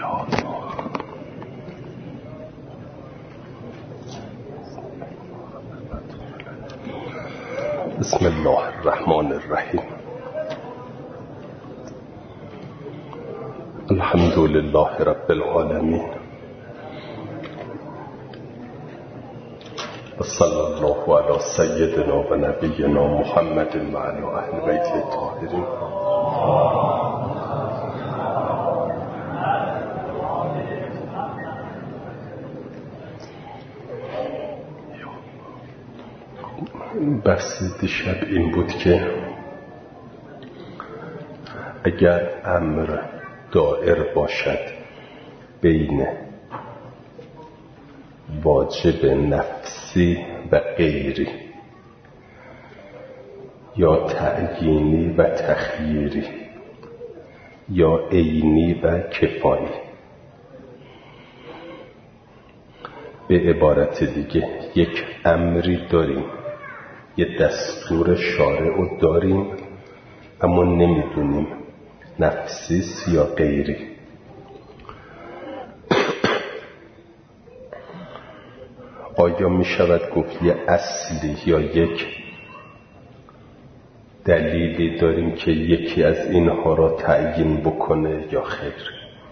بسم الله الرحمن الرحیم. الحمد لله رب العالمین و صلی الله علی سیدنا و نبینا محمد و علی اهل بیت الطاهرین. بحث دیشب این بود که اگر امر دائر باشد بین واجب نفسی و غیری یا تعیینی و تخییری یا عینی و کفایی، به عبارت دیگه یک امری داریم، یه دستور شارع رو داریم اما نمیدونیم نفسیست یا غیری. آیا می شود گفت یه اصلی یا یک دلیلی داریم که یکی از اینها را تعیین بکنه یا خیر؟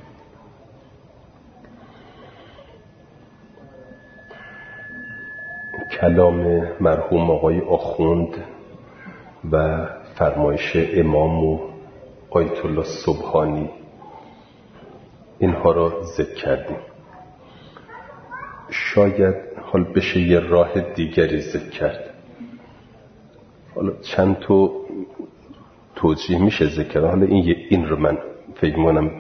کلام مرحوم آقای آخوند و فرمایش امام و آیت الله سبحانی اینها را ذکر کردیم. شاید حال بشه یه راه دیگری ذکر کرد. حالا چند تا توجیه میشه ذکر کرد. حالا این رو من فکر می‌کنم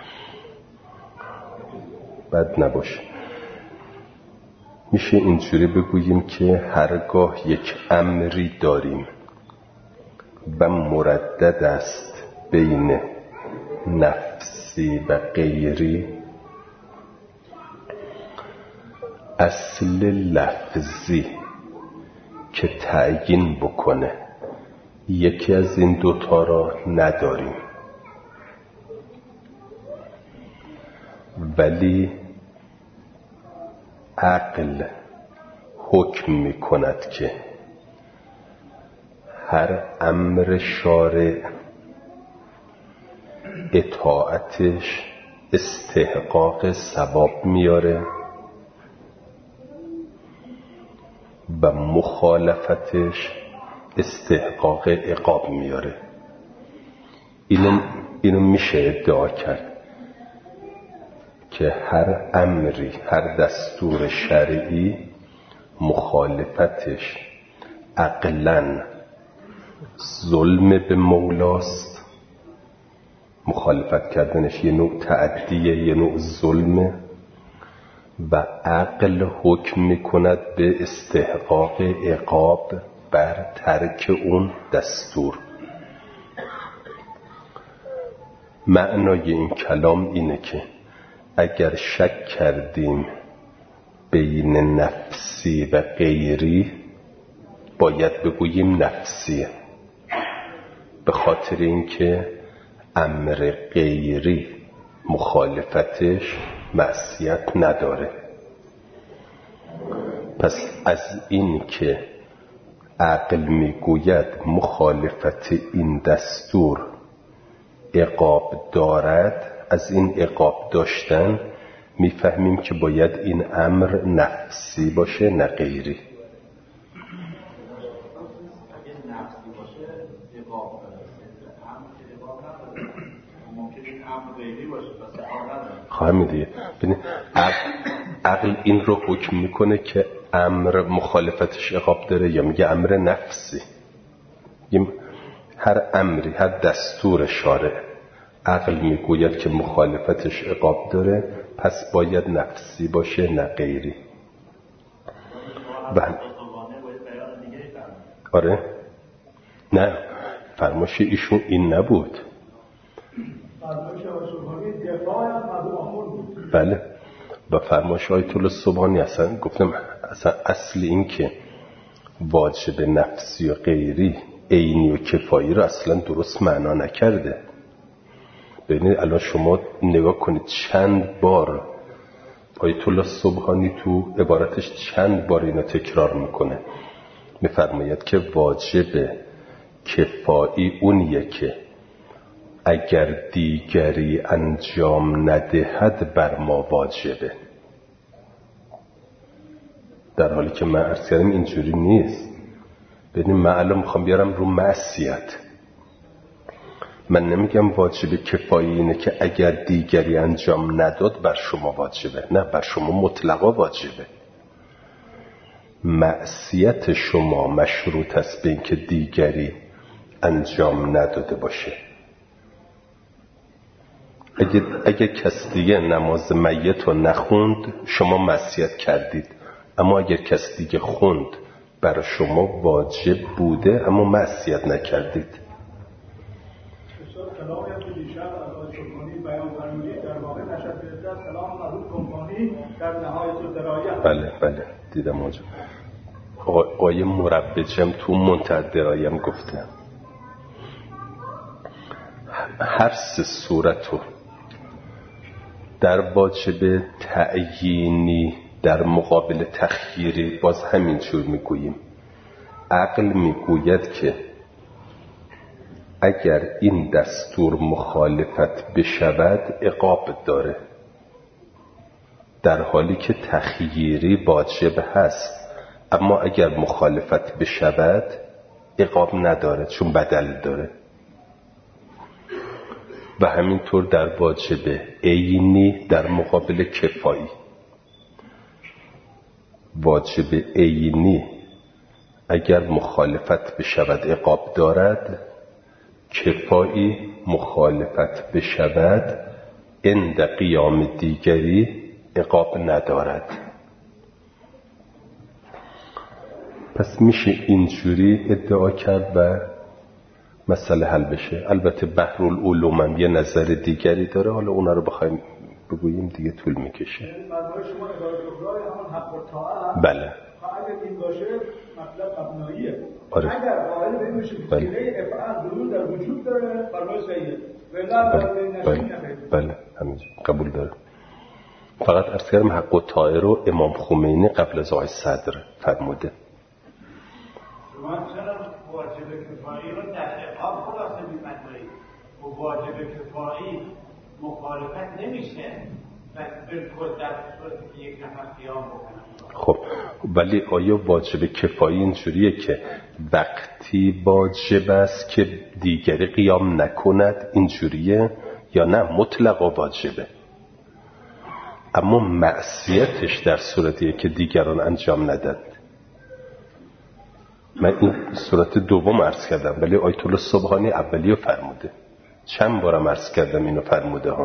بد نباشه. میشه اینجوری بگوییم که هرگاه یک امری داریم و مردد است بین نفسی و غیری، اصل لفظی که تعیین بکنه یکی از این دوتا را نداریم، ولی عقل حکم می کند که هر امر شارع اطاعتش استحقاق ثواب میاره و مخالفتش استحقاق عقاب میاره. اینو میشه ادعا کرد که هر امری، هر دستور شرعی مخالفتش عقلاً ظلم به مولاست، مخالفت کردنش یه نوع تعدیه، یه نوع ظلمه و عقل حکم میکند به استحقاق عقاب بر ترک اون دستور. معنای این کلام اینه که اگر شک کردیم بین نفسی و غیری باید بگوییم نفسیه، به خاطر اینکه امر غیری مخالفتش معصیت نداره. پس از این که عقل میگوید مخالفت این دستور عقاب دارد، از این عقاب داشتن میفهمیم که باید این امر نفسی باشه نه غیری. خواهم دیگه عقل این رو حکم میکنه که امر مخالفتش عقاب داره یا میگه امر نفسی؟ هر امری، هر دستور شارع عقل میگوید که مخالفتش عقاب داره، پس باید نفسی باشه نه غیری. آره؟ نه، فرمایش ایشون این نبود. بله، با فرمایش آیت الله سبحانی اصلا گفتم اصلا اصل این که واجب نفسی و غیری عینی و کفایی رو اصلا درست معنا نکرده. ببینید الان شما نگاه کنید چند بار آیت الله سبحانی تو عبارتش چند بار اینو تکرار میکنه. میفرماید که واجب کفایی اونیه که اگر دیگری انجام ندهد بر ما واجبه، در حالی که من عرض کردم اینجوری نیست. ببینید من الان میخوام بیارم رو معصیت، من نمیگم واجب کفایی اینه که اگر دیگری انجام نداد بر شما واجبه، نه، بر شما مطلقا واجبه. معصیت شما مشروط است به اینکه دیگری انجام نداده باشه. اگه کس دیگه نماز میت رو نخوند شما معصیت کردید، اما اگر کس دیگه خوند برای شما واجب بوده اما معصیت نکردید. بله بله دیدم آنجا آقای مربجم تو منتهی درایم گفته هر سه صورتو در واجب تعیینی در مقابل تخییری باز همینجور میگوییم. عقل میگوید که اگر این دستور مخالفت بشود عقاب داره، در حالی که تخییری واجب هست اما اگر مخالفت بشود عقاب نداره چون بدل داره. و همینطور در واجب عینی در مقابل کفایی. واجب عینی اگر مخالفت بشود عقاب دارد، کفایی مخالفت بشود عند قیام دیگری عقاب ندارد. پس میشه اینجوری ادعا کرد و مسئله حل بشه. البته بحرالعلوم هم یه نظر دیگری داره، حالا اونا رو بخوایم بگوییم دیگه طول میکشه. بله اگر این باشه مطلب مبناییه. آره. اگر قائل به این باشه که فعل افعال ضرور در وجود داره فرمای صحیحه. بله همینجا قبول داره. فقط عرض کردم حق و طائر رو امام خمینی قبل از آقای صدر فرموده. شما چرا واجب کفایی رو در اقام خلاصه می‌فرمایید؟ و واجب کفایی مخالفت نمیشه و بالکل در صورتی که یک نفر قیام بکنه. خب ولی آیا واجب کفایی اینجوریه که وقتی واجب است که دیگری قیام نکند اینجوریه، یا نه مطلقا واجبه اما معصیتش در صورتیه که دیگران انجام ندن؟ من این صورت دوم عرض کردم ولی آیت الله سبحانی اولیو فرموده، چند بارم عرض کردم اینو فرموده ها.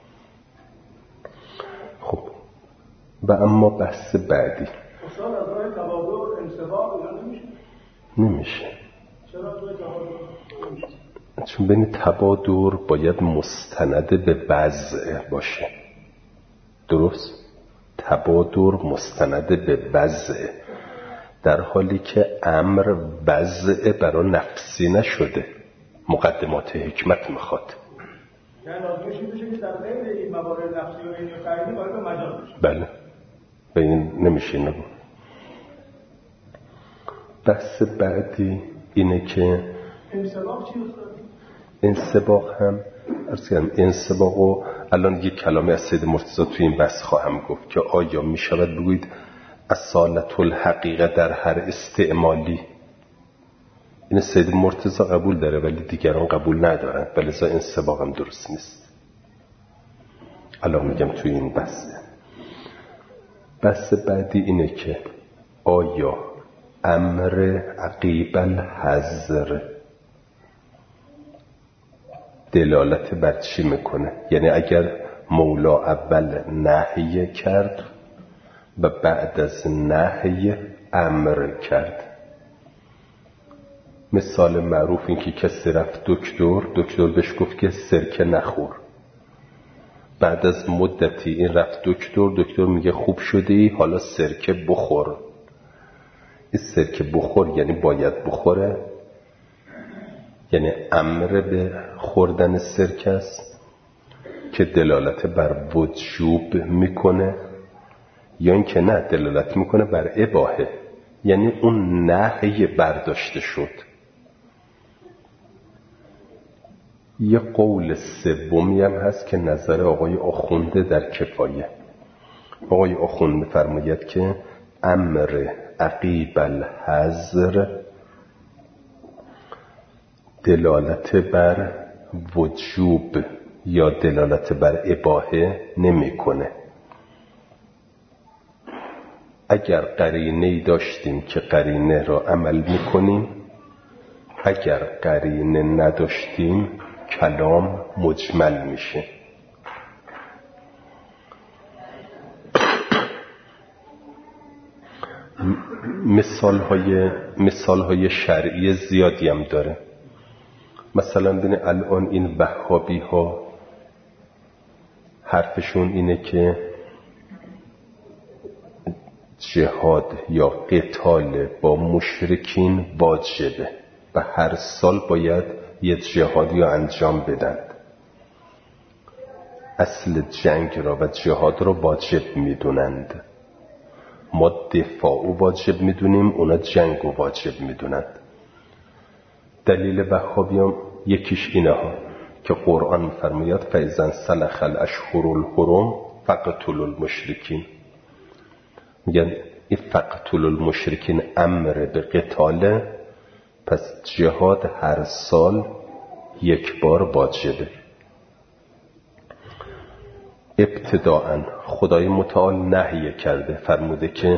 خب و اما بحث بعدی اصلا از راه تبادر انصباق نمیشه. چرا توی تبادر؟ چون بین تبادر باید مستند به وضع باشه. درست؟ تبادر مستند به وضع، در حالی که امر وضع برای نفسی نشده، مقدمات حکمت میخواد. یعنی لازمش این بشه که در غیر این موارد نفسی و این قیدی باید مجاز بشه. بله به این نمیشه نگو. بحث بعدی اینه که انصباق چی استاد؟ انصباق هم عرض کردم انصباقو الان یک کلامی از سید مرتضی توی این بحث خواهم گفت که آیا می شود بگویید اصالت الحقیقه در هر استعمالی. این سید مرتضی قبول داره ولی دیگران قبول ندارن، ولی ازا انصباق هم درست نیست. الان میگم توی این بحث بعدی اینه که آیا امر عقیب الحظر دلالت بر چی میکنه؟ یعنی اگر مولا اول نهی کرد و بعد از نهی امر کرد، مثال معروف این که کسی رفت دکتر بهش گفت که سرکه نخور، بعد از مدتی این رفت دکتر میگه خوب شدی حالا سرکه بخور. این سرکه بخور یعنی باید بخوره، یعنی امر به خوردن سرکه است. که دلالت بر وجوب میکنه یا اینکه نه دلالت میکنه بر اباحه، یعنی اون نهی برداشته شد. یه قول سومی هم هست که نظر آقای آخونده در کفایه. آقای آخوند می‌فرماید که امر عقیب الحظر دلالت بر وجوب یا دلالت بر اباحه نمی‌کنه. اگر قرینه‌ای داشتیم که قرینه را عمل می‌کنیم، اگر قرینه نداشتیم کلام مجمل میشه. مثالهای شرعی زیادی هم داره. مثلا ببین الان این وهابی ها حرفشون اینه که جهاد یا قتال با مشرکین واجبه و هر سال باید یه جهادی رو انجام بدن. اصل جنگ را و جهاد را واجب میدونند. ما دفاع واجب میدونیم، اونا جنگ واجب میدونند. دلیل وهابیان یکیش اینه ها که قرآن میفرماید فاذا انسلخ الاشهر الحرم فاقتلوا المشرکین. میگن این فاقتلوا المشرکین امر به قتاله، پس جهاد هر سال یک بار واجبه. ابتداءً خدای متعال نهی کرده، فرموده که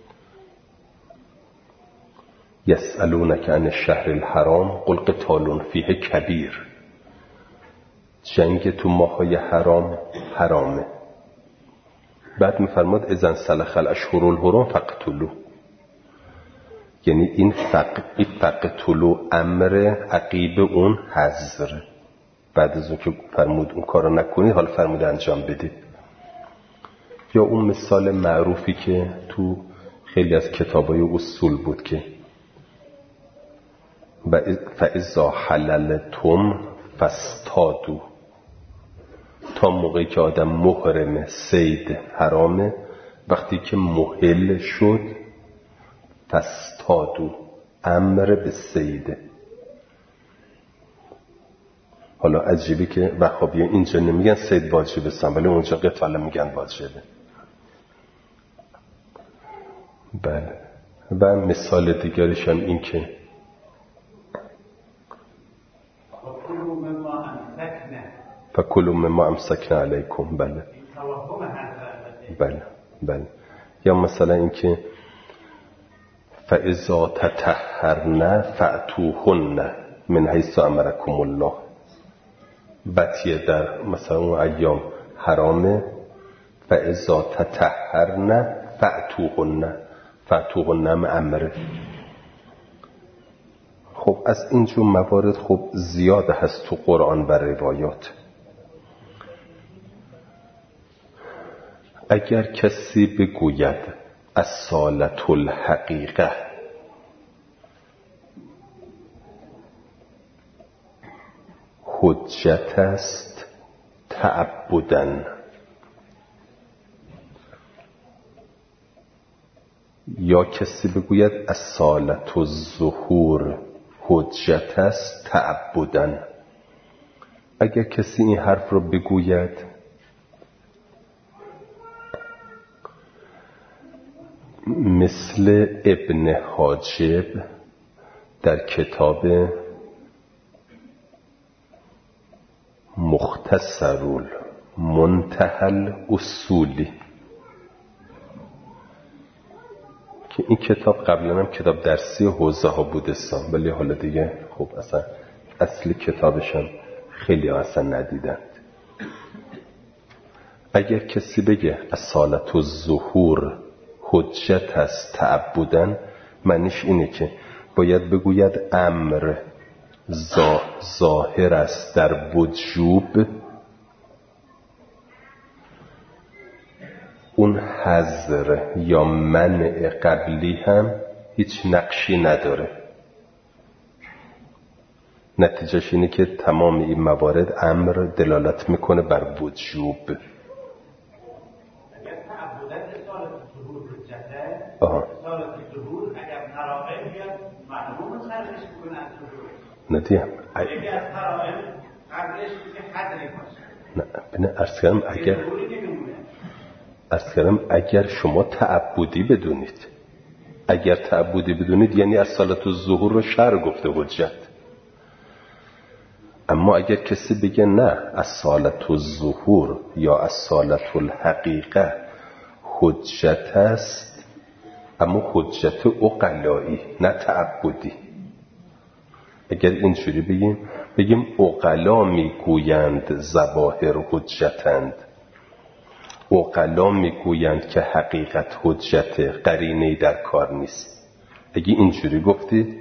یسألونک عن الشهر الحرام قل قتال فیه کبیر. جنگ تو ماهای حرام حرامه. بعد میفرماد اذا انسلخ الاشهر الحرم فاقتلوا، یعنی این فقتلوا امر عقیب اون حظر. بعد از اون که فرمود اون کارو نکنید، حالا فرموده انجام بدید. یا اون مثال معروفی که تو خیلی از کتابای اصول بود که فاذا حللتم فاصطادوا، تا موقعی که آدم محرم صید حرامه، وقتی که محل شد فاصطادوا امر به صیده. حالا عجیبی که وهابی اینجا نمیگن صید واجبه سن، ولی اونجا قتال میگن واجبه. بله. و مثال دیگرش هم این که فکلوا مما امسکنا علیکم. بله بله بله. یا مثلا این که فاذا تطهرن فأتوهن من حیث امرکم الله. بطیه در مثلا اون ایام حرامه، فاذا تطهرن فأتوهن، فأتوهن امره. خب از اینجور موارد خب زیاد هست تو قرآن و روایات. اگر کسی بگوید اصالت الحقیقه حجت است تعبداً، یا کسی بگوید اصالت الظهور حجت است تعبداً، اگر کسی این حرف رو بگوید مثل ابن حاجب در کتاب مختصر المنتهى الاصولی که این کتاب قبلا هم کتاب درسی حوزه ها بودستان، ولی حالا دیگه خب اصلا اصلی کتابش هم خیلی اصلا ندیدند. اگر کسی بگه اصالت الظهور حجت است تعبداً، معنیش اینه که باید بگوید امر ظاهر است در وجوب، اون حظر یا منع قبلی هم هیچ نقشی نداره. نتیجهش اینه که تمام این موارد امر دلالت میکنه بر وجوب. اگر تعبدت اصالت ظهور حجته، اصالت ظهور اگر قرائن بیاد معلوم خرجش میکنه از ظهور ندیم اگر قرائن قبلش که حدری باشه. نه بینه ارز کردم اگر شما تعبدی بدونید، اگر تعبدی بدونید یعنی اصالت الظهور رو شرع گفته حجت. اما اگر کسی بگه نه اصالت الظهور یا اصالت الحقیقه حجت است، اما حجت عقلایی نه تعبدی، اگر اینجوری بگیم عقلا میگویند ظواهر حجتند، عقلا میگویند که حقیقت حجت، قرینه‌ای در کار نیست. اگه اینجوری گفتید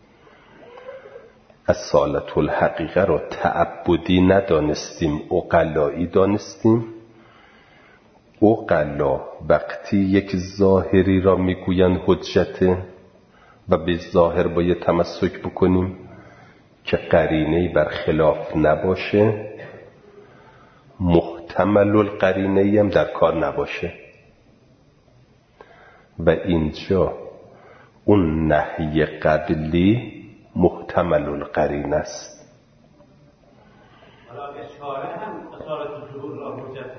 اصالت الحقیقه رو تعبدی ندانستیم، عقلایی دانستیم. عقلا وقتی یک ظاهری را میگویند حجته و به ظاهر باید تمسک بکنیم که قرینه‌ای بر خلاف نباشه، محتمل القرینه‌ای هم در کار نباشه. و اینجا اون نهی قبلی محتمل القرینه است. حالا اگر شارع هم اصالت ظهور را حجت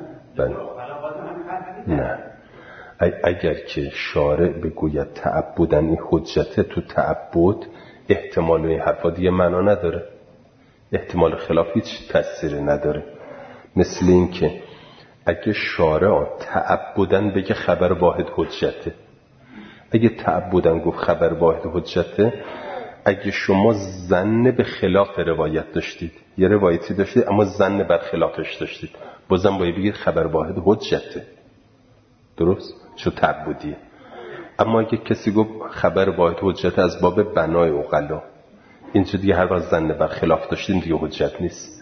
نه، اگر که شارع بگوید تعبدن این حجته، تو تعبد احتمال این حرفا دیگه معنا نداره، احتمال خلاف هیچ تأثیری نداره. مثل این که اگه شارع تعبدن بگه خبر واحد حجته، اگه تعبدن گفت خبر واحد حجته، اگه شما ظن به خلاف روایت داشتید، یه روایتی داشتید اما ظن بر خلافش داشتید، بازم باید بگید خبر واحد حجته، درست؟ چون تعبدیه. اما اگه کسی گفت خبر واحد حجته از باب بنای عقلا، اینجا دیگه هر وقت ظن بر خلاف داشتیم دیگه حجت نیست.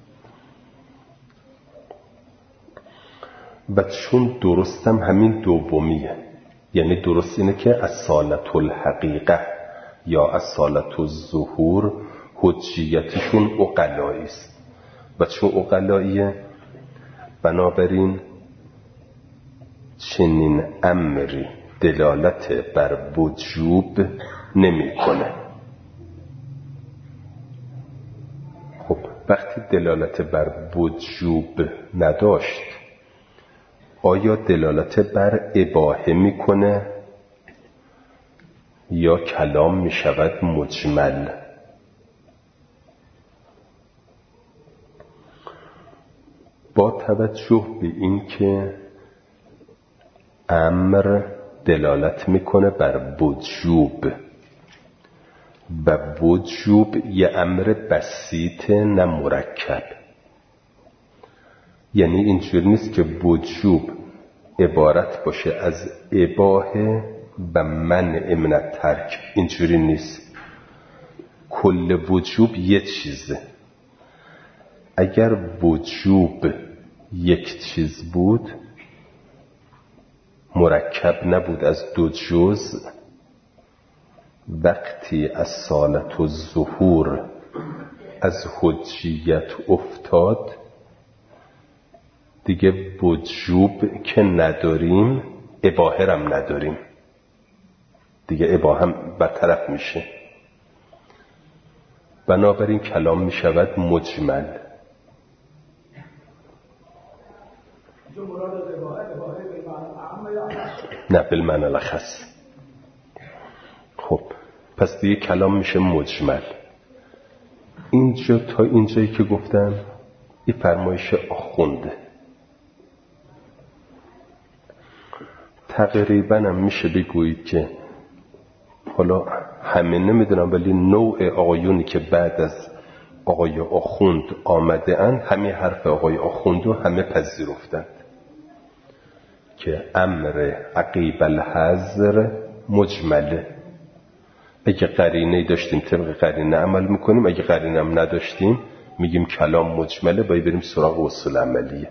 و چون درستم همین دومیه، یعنی درست اینه که اصالت الحقیقه یا اصالت الظهور حجیتشون عقلایی است. و چون عقلاییه بنابراین چنین امری دلالت بر وجوب نمیکنه. خب وقتی دلالت بر وجوب نداشت، آیا دلالت بر اباحه میکنه یا کلام میشود مجمل؟ با توجه به این که امر دلالت میکنه بر وجوب و وجوب یه امر بسیط نه مرکب، یعنی اینجور نیست که وجوب عبارت باشه از اباحه و منع من الترک، اینجوری نیست. کل وجوب یه چیزه. اگر وجوب یک چیز بود، مرکب نبود از دو جزء، وقتی اصالت الظهور از حجیت افتاد دیگه وجوب که نداریم، اباحه هم نداریم دیگه، اباحه هم برطرف میشه. بنابراین کلام میشود مجمل. نه بالمعنی الاخص. خب پس دیگه کلام میشه مجمل. اینجا تا اینجایی که گفتم این فرمایش آخونده. تقریبا هم میشه بگویید که حالا همه نمیدونم ولی نوع آقایونی که بعد از آقای آخوند آمده اند همین حرف آقای آخوند رو همه پذیرفتند که امر عقیب الحظر مجمله. اگه قرینه داشتیم طبق قرینه عمل میکنیم، اگه قرینه هم نداشتیم میگیم کلام مجمله، باید بریم سراغ اصول عملیه.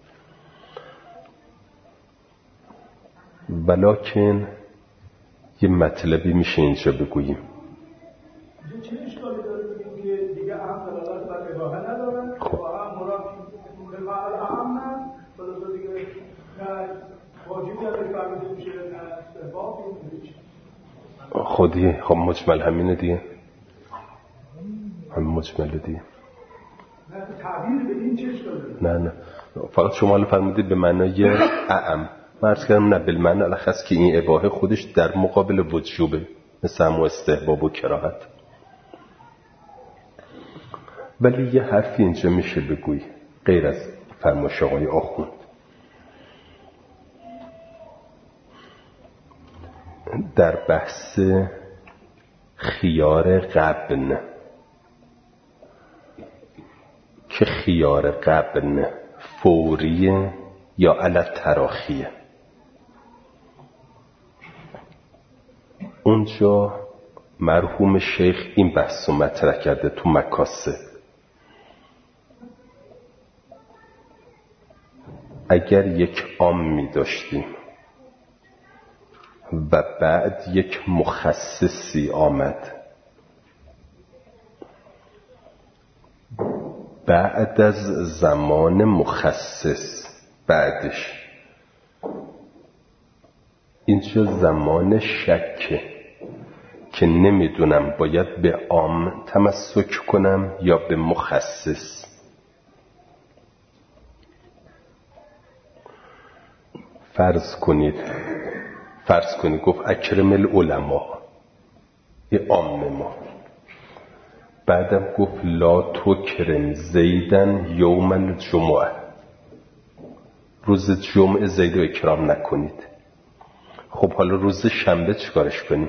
ولکن یه مطلبی میشه اینجا بگوییم. چه اشکالی داره بگیم که خودی خب مجمل همینه دیگه، همین مجمله دیگه. تعبیر به این چش داره؟ نه فقط شما حالا فرمودید به معنای اعم. من عرض کردم نه بالمعنی الخص که این اباحه خودش در مقابل وجوبه، مثل همون استحباب و کراهت. ولی یه حرفی اینجا میشه بگوی غیر از فرمایش آقای آخوند. در بحث خیار غبن، که خیار غبن فوریه یا علی تراخیه، اونجا مرحوم شیخ این بحث رو مطرح کرده تو مکاسب. اگر یک عامی داشتیم و بعد یک مخصصی آمد، بعد از زمان مخصص بعدش، اینجا زمان شکه که نمیدونم باید به عام تمسک کنم یا به مخصص. فرض کنید گفت اکرم العلماء، این عام ما. بعدم گفت لا تکرم زیدن یوم الجمعه، روز جمعه زید رو اکرام نکنید. خب حالا روز شنبه چیکارش کنیم؟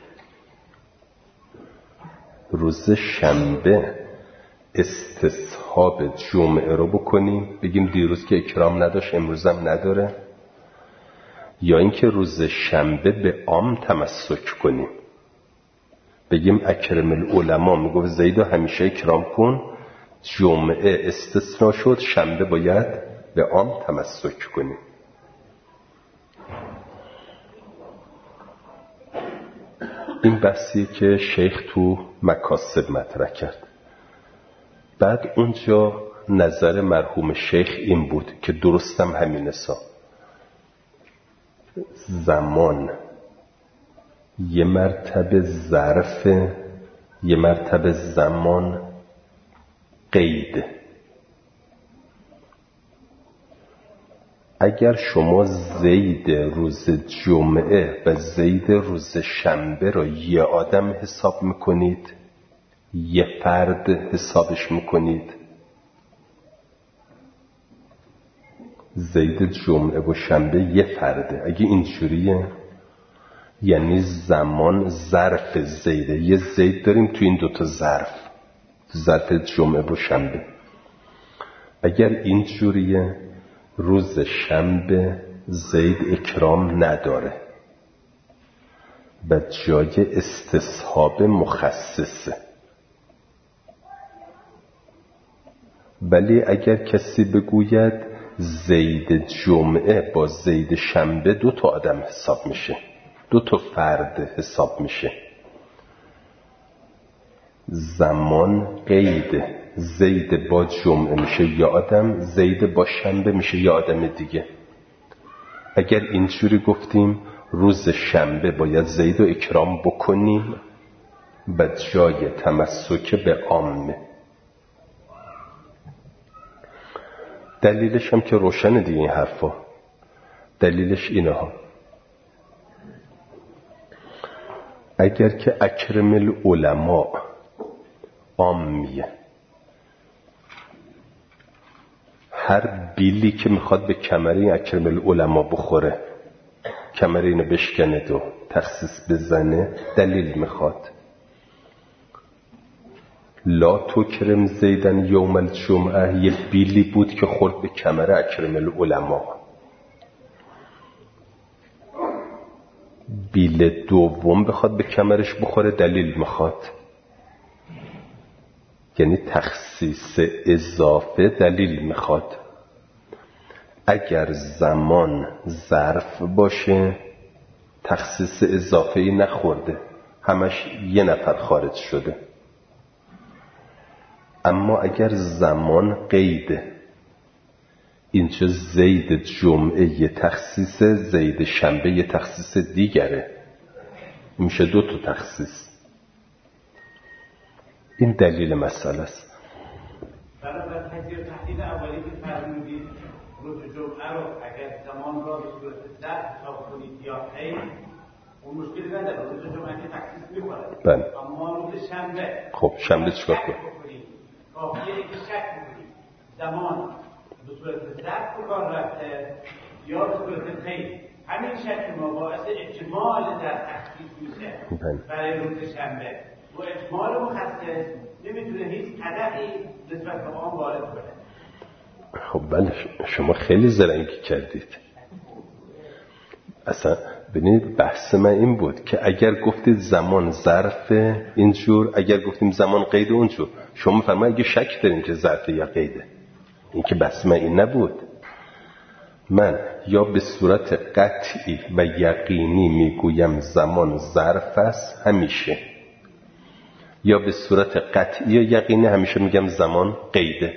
روز شنبه استصحاب جمعه رو بکنیم، بگیم دیروز که اکرام نداشت امروزم نداره، یا اینکه روز شنبه به عام تمسک کنیم، بگیم اکرم العلماء میگفت زید رو همیشه اکرام کن، جمعه استثناء شد، شنبه باید به عام تمسک کنیم. این بحثی که شیخ تو مکاسب مطرح کرد. بعد اونجا نظر مرحوم شیخ این بود که درستم همین حساب، زمان یه مرتبه ظرف، یه مرتبه زمان قید. اگر شما زید روز جمعه و زید روز شنبه را یه آدم حساب میکنید، یه فرد حسابش میکنید، زید جمعه و شنبه یه فرده، اگه اینجوریه یعنی زمان ظرف زیده، یه زید داریم تو این دوتا ظرف، ظرف جمعه و شنبه. اگر اینجوریه روز شنبه زید اکرام نداره و جای استصحاب مخصصه. ولی اگر کسی بگوید زید جمعه با زید شنبه دو تا آدم حساب میشه، دو تا فرد حساب میشه، زمان قید، زید با جمعه میشه یا آدم، زید با شنبه میشه یا آدم دیگه. اگر اینجوری گفتیم روز شنبه باید زید رو اکرام بکنیم و جای تمسک به عامه. دلیلش هم که روشن دیگه این حرفا، دلیلش اینه ها. اگر که اکرم العلماء عامیه، هر بیلی که میخواد به کمر این اکرم العلماء بخوره، کمر اینو بشکنه و تخصیص بزنه، دلیل میخواد. لا تکرم زیدن یوم الجمعه یه بیلی بود که خورد به کمر اکرم العلماء. بیل دوم بخواد به کمرش بخوره، دلیل میخواد، یعنی تخصیص اضافه دلیل میخواد. اگر زمان ظرف باشه تخصیص اضافه ای نخورده، همش یه نفر خارج شده. اما اگر زمان قیده، اینجا زید جمعه یه تخصیص، زید شنبه یه تخصیص دیگره. میشه 2 تا تخصیص. این دلیل مسئله است. بنابراین تجزیه تحلیل اولی که فرمودید روز جمعه رو اگر زمان را به صورت ظرف حساب کنید یا غیر، اون مشکلی نداره. روز جمعه که تخصیص می‌کنه. بله. اما روز شنبه، خب شنبه چیکار کنید؟ کافیه که شک کنید زمان به صورت ظرف به کار رفته یا به صورت غیر. همین شک ما باعث اجمال در تخصیص میشه برای روز شنبه. و اجمال مخصص نمیتونه هیچ قدحی نسبت به آن وارد کنه. خب بله، شما خیلی زرنگی کردید. اصلا ببینید بحث من این بود که اگر گفتید زمان ظرف اینجور، اگر گفتیم زمان قید اونجور، شما فرمایید اگه شک دارین که ظرف یا قیده. این که بحث من این نبود. من یا به صورت قطعی و یقینی میگویم زمان ظرف است همیشه، یا به صورت قطعی و یقینی همیشه میگم زمان قیده.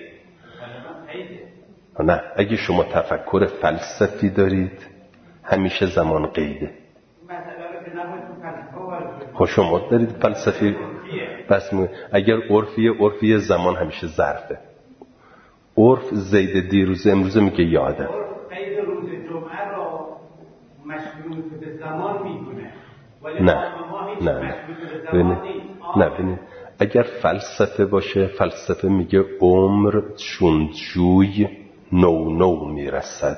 نه، اگه شما تفکر فلسفی دارید همیشه زمان قیده. خب شما دارید فلسفی بس اگر عرفی زمان همیشه ظرفه. عرف زید دیروز امروزه میگه یادم. قید روز جمعه را مشروط به زمان میدونه. نه ببینید اگر فلسفه باشه، فلسفه میگه عمر چون جوی نو میرسد.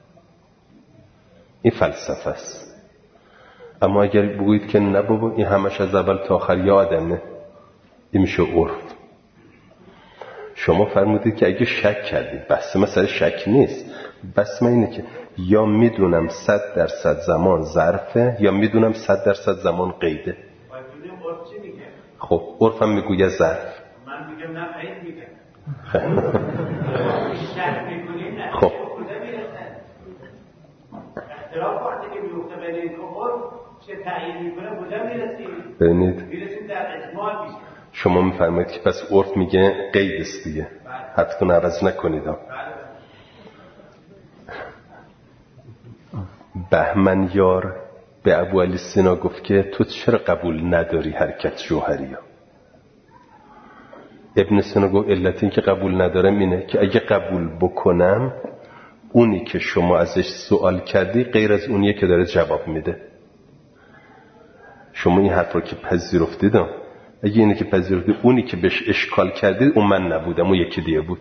این فلسفه است. اما اگر بگویید که نه بابا این همش از اول تا آخر یادمه، این میشه عرف. شما فرمودید که اگه شک کردید، بحث مسئله شک نیست، بس من اینه که یا میدونم 100% زمان ظرفه یا میدونم 100% زمان قیده. خب عرفم میگویه ظرف. من میگم نه قید میگم. خب اختلاف وقتی که میفته بین این عرف چه تعیین میکنه کجا میرسیم؟ ببینید میرسیم در اجمال میشه. شما میفرمایید که پس عرف میگه قید است دیگه. حتما عوض نکنید. بهمن یار به ابو علی سینا گفت که تو چرا قبول نداری حرکت جوهری ها؟ ابن سینا گفت علت این که قبول ندارم اینه که اگه قبول بکنم اونی که شما ازش سوال کردی غیر از اونیه که داره جواب میده. شما این حرف رو که پذیرفتید، اگه اینه که پذیرفتید اونی که بهش اشکال کردید اون من نبودم، اون یکی دیگه بود.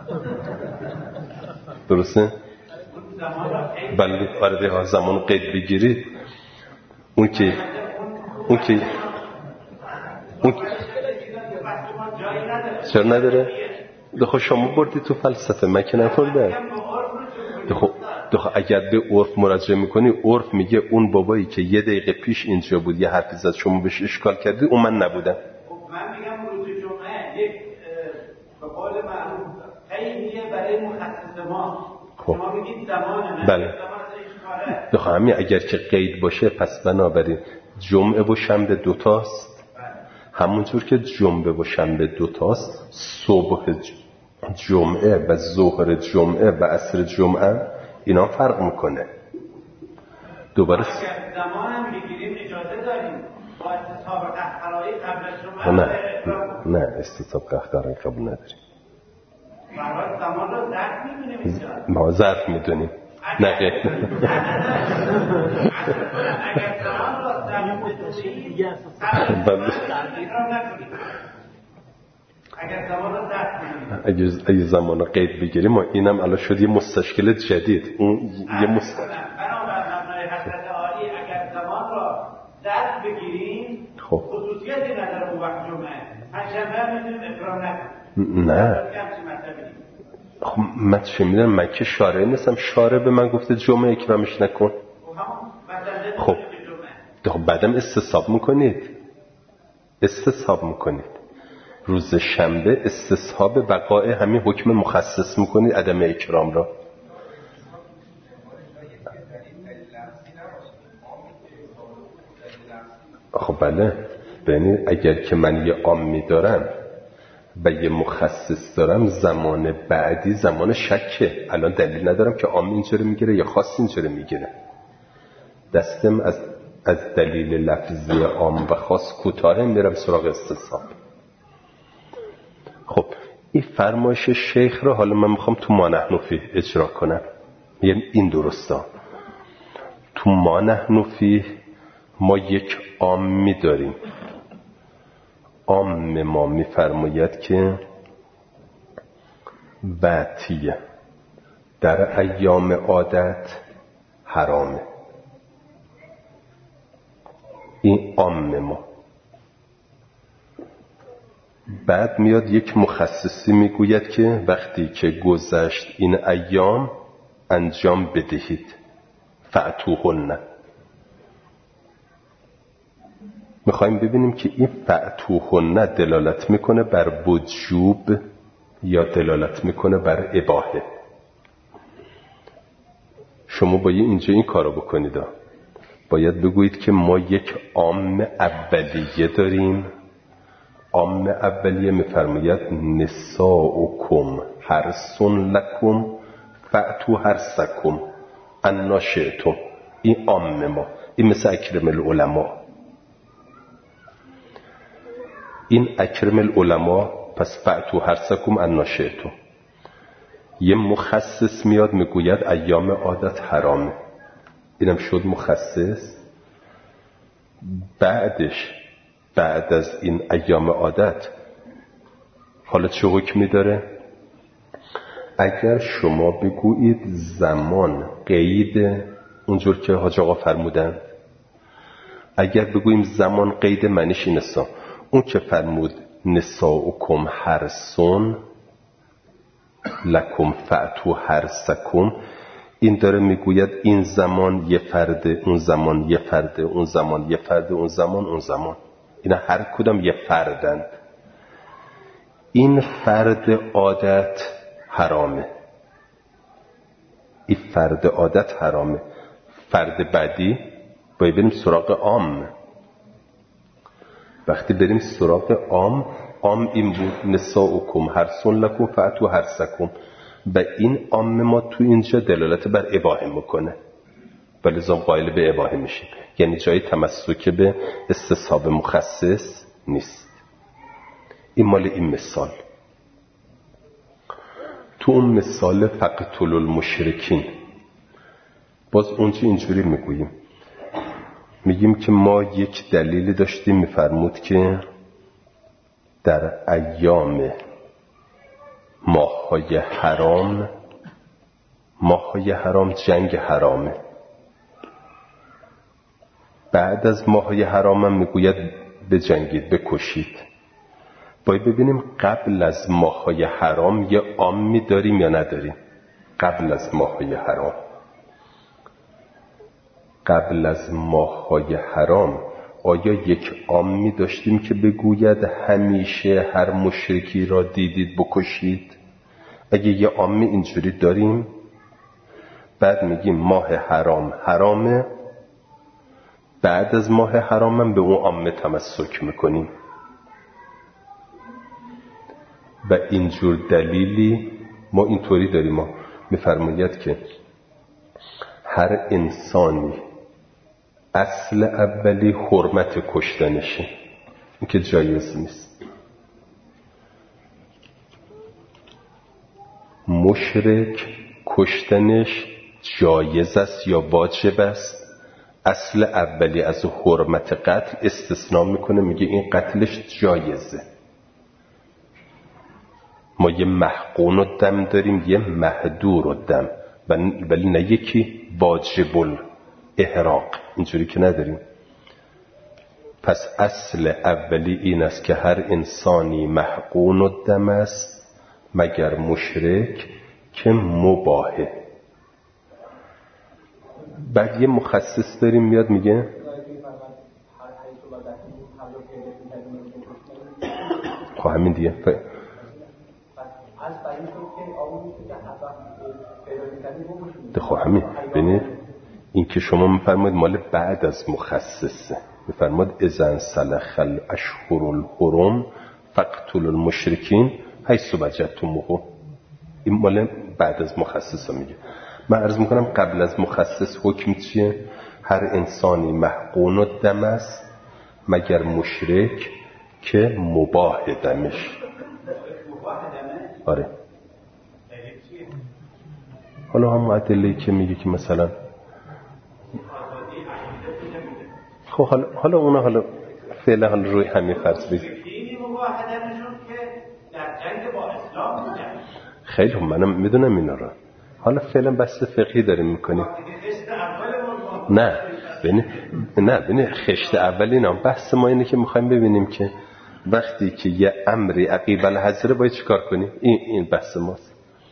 درسته؟ بله برده ها زمان قید بگیرید. اون که چرا نداره؟ دخو شما بردی تو فلسفه، من که نفردم. دخو اگر به عرف مراجعه میکنی، عرف میگه اون بابایی که 1 دقیقه پیش اینجا بود یه حرفی زد شما بهش اشکال کردی اون من نبودم. من میگم روز جمعه یک به قول معروف قیدیه برای مخصص ما. شما میگید زمان نه. بله. دخو همین اگر که قید باشه پس بنابراین جمعه و شنبه 2 تاست. همونجور که جمعه و شنبه 2 تاست، صبح جمعه و ظهر جمعه و عصر جمعه اینا فرق میکنه. دوباره زمان هم بگیریم اجازه داریم با استصحاب قهقرایی قبل از جمعه. نه استصحاب قهقرایی قبول نداریم. برای زمان رو ظرف میدونیم. ما ظرف میدونیم. نه اگر زمان رو ظرف اگه زمان رو قید بگیریم ما اینم الان شد یه مستشکل جدید. اون یه بنابراین حضرت عالی اگر زمان رو ظرف بگیریم خصوصیتی نداره اون وقت جمعه پنجشنبه میتونیم اکرام نکنیم. نه خب من چه میدونم، من که شارع نیستم. شارع به من گفته جمعه اکرامش نکن. خب بعدم استصحاب میکنید روز شنبه استصحاب بقای همین حکم مخصص میکنید عدم اکرام را. خب بله، ببینید اگر که من یه عامی دارم و یه مخصص دارم، زمان بعدی زمان شکه. الان دلیل ندارم که عام اینجوری میگیره یا خاص اینجوری میگیره. دستم از دلیل لفظی عام و خاص کوتاه، میرم سراغ استصحاب. خب این فرمایش شیخ رو حالا من میخوام تو ما نحن فیه اجرا کنم. یعنی این درسته، تو ما نحن فیه ما یک عامی داریم. عام ما میفرماید که بعتیه در ایام عادت حرامه. این عام ما. بعد میاد یک مخصصی میگوید که وقتی که گذشت این ایام انجام بدهید، فأتوهن. میخوایم ببینیم که این فأتوهن دلالت میکنه بر وجوب یا دلالت میکنه بر اباحه. شما باید اینجا این کارو بکنید. باید بگویید که ما یک عام اولیه داریم. عام اولیه میفرماید نساؤکم حرث لکم فأتوا حرثکم انا شئتم. این عام ما. این مثل اکرم العلماء. این اکرم العلماء، پس فأتوا حرثکم انا شئتم. یه مخصص میاد میگوید ایام عادت حرامه. اینم شد مخصص. بعدش بعد از این ایام عادت حالا چه حکمی داره؟ اگر شما بگویید زمان قید، اونجور که حاج آقا فرمودن، اگر بگوییم زمان قید معنیش این است. اون که فرمود نساؤکم حرثون لکم فأتوا حرثکم، این داره میگوید این زمان یه فرده، اون زمان یه فرده، اون زمان یه فرده، اون زمان. اینا هر کدام یه فردند. این فرد عادت حرامه. این فرد عادت حرامه. فرد بعدی باید بریم سراغ عام. وقتی بریم سراغ عام این بود نساؤکم حرث لکم فأتوا حرثکم. و این عام ما تو اینجا دلالت بر اباحه میکنه، ولی لذا قائل به اباحه میشیم. یعنی جای تمسک به استصحاب مخصص نیست. این مال این مثال. تو اون مثال فقتلوا المشرکین باز اونجا اینجوری میگیم که ما یک دلیلی داشتیم، میفرمود که در ایام ماه‌های حرام جنگ حرامه. بعد از ماه‌های حرام هم میگوید بجنگید، بکشید. باید ببینیم قبل از ماه‌های حرام یه عامی داریم یا نداریم. قبل از ماه‌های حرام آیا یک عامی داشتیم که بگوید همیشه هر مشرکی را دیدید بکشید؟ اگه یه عامی اینجوری داریم، بعد میگیم ماه حرام حرامه، بعد از ماه حرام هم به اون عامه تمسک میکنیم. و اینجور دلیلی ما اینطوری داریم. ما میفرماید که هر انسانی اصل اولی حرمت کشتنشه، این که جایز نیست. مشرک کشتنش جایز است یا واجب است. اصل اولی از حرمت قتل استثناء میکنه، میگه این قتلش جایزه. ما یه محقون الدم داریم، یه مهدور الدم، ولی نه یکی واجب الاحراق، اینجوری که نداریم. پس اصل اولی این است که هر انسانی محقون الدم است مگر مشرک که مباحه. بعد یه مخصص داریم میاد میگه خب همین دیگه خب همین. ببینید این که شما میفرمایید مال بعد از مخصصه. میفرماید اذن سلخ الاشهر الحرم فاقتلوا المشرکین حیث وجدتموهم. این مال بعد از مخصصه میگه. من عرض میکنم قبل از مخصص حکم چیه؟ هر انسانی محقون الدم است مگر مشرک که مباح دمش. آره. حالا هم ادله‌ای که میگه که مثلا خب حالا اونا حالا فعلا حالا روی همین فرض بگیم خیلی هم منم میدونم اینا رو. حالا فعلا بحث فقهی داریم میکنیم. نه ببین خشت اولی نه، بحث ما اینه که میخوایم ببینیم که وقتی که یه امری عقیب الحضر باید چیکار کنیم. این بحث ماست.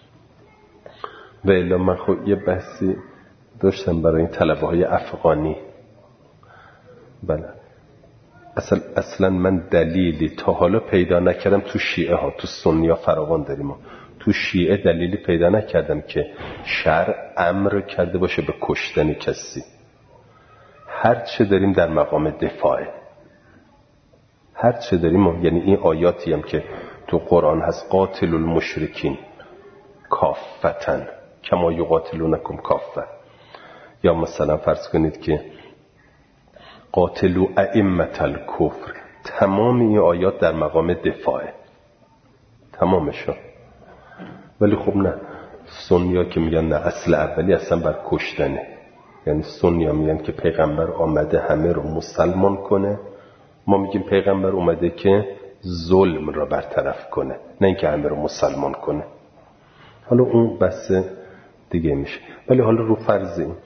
و الا من خب یه بحثی داشتم برای این طلبه های افغانی. بله اصلا من دلیلی تا حالا پیدا نکردم تو شیعه ها، تو سنی ها فراوان داریم ها. تو شیعه دلیلی پیدا نکردم که شرع امر کرده باشه به کشتن کسی. هر چه داریم در مقام دفاعه، هر چه داریم، یعنی این آیاتی هم که تو قرآن هست قاتل المشرکین کافتن کما یقاتلونکم کافه، یا مثلا فرض کنید که قاتلوا ائمة الکفر. تمام این آیات در مقام دفاعه، تمامشون. ولی خب نه، سنیا که میگن نه، اصل اولی اصلا بر کشتنه. یعنی سنیا میگن که پیغمبر آمده همه رو مسلمان کنه، ما میگیم پیغمبر اومده که ظلم را برطرف کنه، نه اینکه همه رو مسلمان کنه. حالا اون بحث دیگه میشه. ولی حالا رو فرض این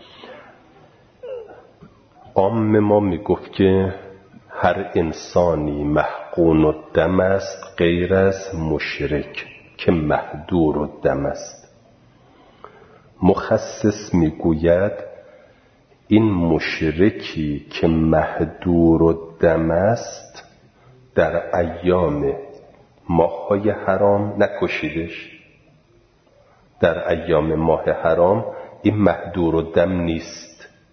عام ما میگفت که هر انسانی محقون الدم است غیر از مشرک که محدور الدم است. مخصص میگوید این مشرکی که محدور الدم است در ایام ماه‌های حرام نکشیدش. در ایام ماه حرام این محدور الدم نیست.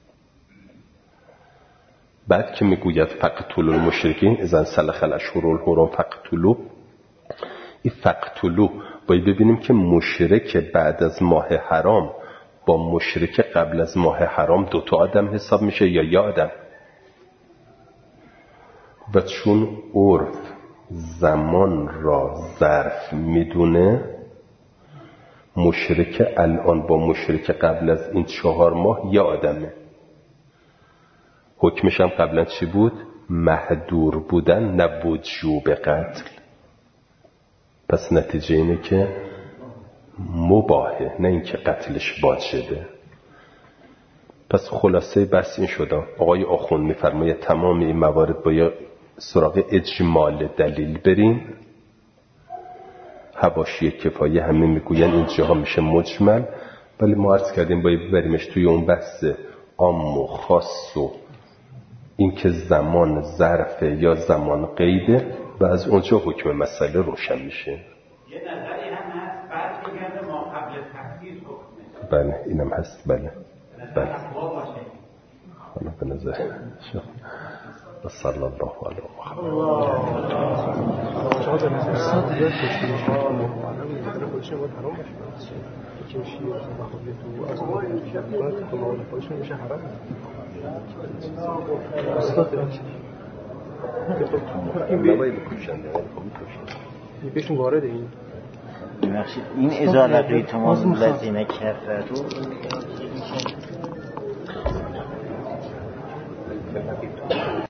بعد که میگوید فقتلوا المشرکین اذا انسلخ الاشهر الحرم فقتلوا، این فقتلوا باید ببینیم که مشرک بعد از ماه حرام با مشرک قبل از ماه حرام دوتا آدم حساب میشه یا یه آدم. و چون عرف زمان را ظرف میدونه، مشرک الان با مشرک قبل از این 4 ماه یه آدمه. حکمش هم قبلا چی بود؟ محدور بودن، نه وجوب قتل. پس نتیجه اینه که مباهه، نه اینکه قتلش واجبه. پس خلاصه بحث این شد. آقای آخوند میفرماید تمام این موارد باید سراغ اجمال دلیل بریم. حواشی کفایه همه میگوین اینجاها میشه مجمل، ولی ما عرض کردیم باید ببریمش توی اون بحث عام و خاص و این که زمان ظرفه یا زمان قیده، و از اونجا حکم مسئله روشن میشه. یه نظری هم هست بعد میگرده ما قبل تفسیر حکمه. بله اینم هست. بله حالا به نظر شما و صلی الله علیه بهشون وارد این این ازاله قیتمان لذینه کفرتو